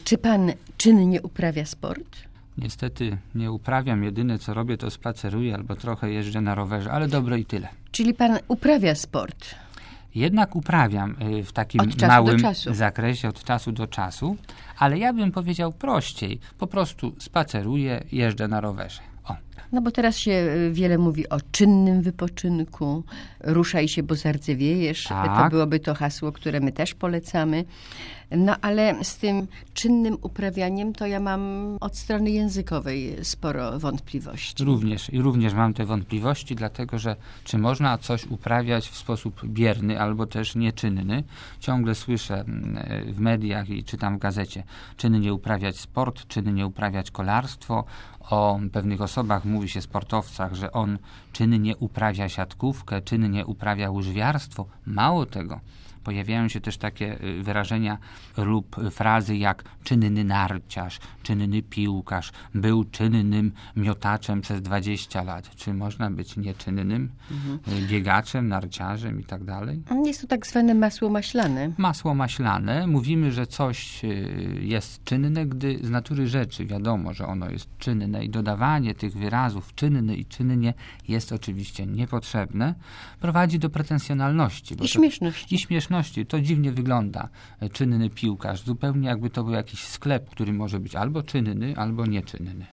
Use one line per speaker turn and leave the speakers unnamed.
Czy pan czynnie uprawia sport?
Niestety nie uprawiam. Jedyne co robię, to spaceruję albo trochę jeżdżę na rowerze, ale dobre i tyle.
Czyli pan uprawia sport?
Jednak uprawiam w takim
Od czasu
małym
do czasu.
zakresie, od czasu do czasu, ale ja bym powiedział prościej. Po prostu spaceruję, jeżdżę na rowerze. O.
No bo teraz się wiele mówi o czynnym wypoczynku. Ruszaj się, bo zardzewiejesz.
Tak.
To byłoby to hasło, które my też polecamy. No ale z tym czynnym uprawianiem to ja mam od strony językowej sporo wątpliwości.
Również mam te wątpliwości, dlatego że czy można coś uprawiać w sposób bierny albo też nieczynny. Ciągle słyszę w mediach i czytam w gazecie, czynnie uprawiać sport, czynnie uprawiać kolarstwo. O pewnych osobach mówi się, sportowcach, że on czynnie uprawia siatkówkę, czynnie uprawia łyżwiarstwo. Mało tego. Pojawiają się też takie wyrażenia lub frazy jak czynny narciarz, czynny piłkarz, był czynnym miotaczem przez 20 lat. Czy można być nieczynnym biegaczem, narciarzem i tak dalej?
Jest to tak zwane masło maślane.
Masło maślane. Mówimy, że coś jest czynne, gdy z natury rzeczy wiadomo, że ono jest czynne i dodawanie tych wyrazów czynny i czynnie jest oczywiście niepotrzebne. Prowadzi do pretensjonalności.
I śmieszności.
To dziwnie wygląda. Czynny piłkarz. Zupełnie jakby to był jakiś sklep, który może być albo czynny, albo nieczynny.